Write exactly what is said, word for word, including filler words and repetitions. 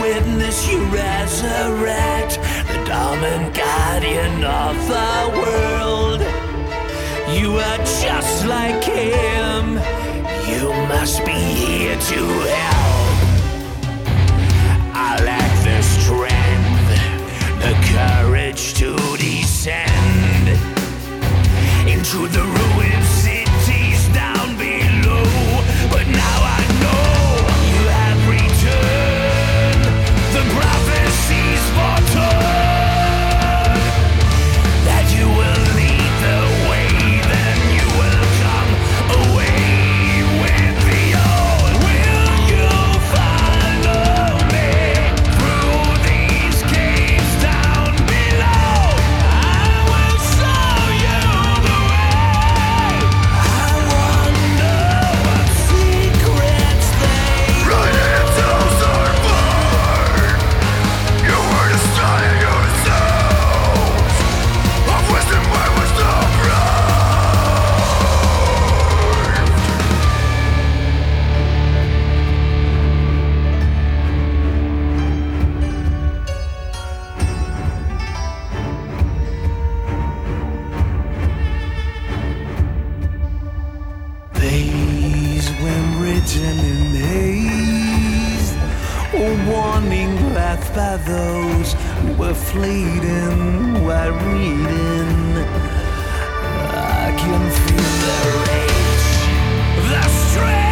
witness you resurrect, the dominant guardian of the world. You are just like him. You must be here to help. I lack the strength, the courage to descend into the ruined cities down below. But now I know you have returned. The prophecies foretold that you will lead the way, then you will come away with the old. Will you follow me through these caves down below? I will show you the way. I wonder what secrets they Right hands are born. Your word is studying yourselves. Of wisdom by wisdom Days when written in haste, a warning left by those who were fleeting while reading. I can feel the rage, the strength.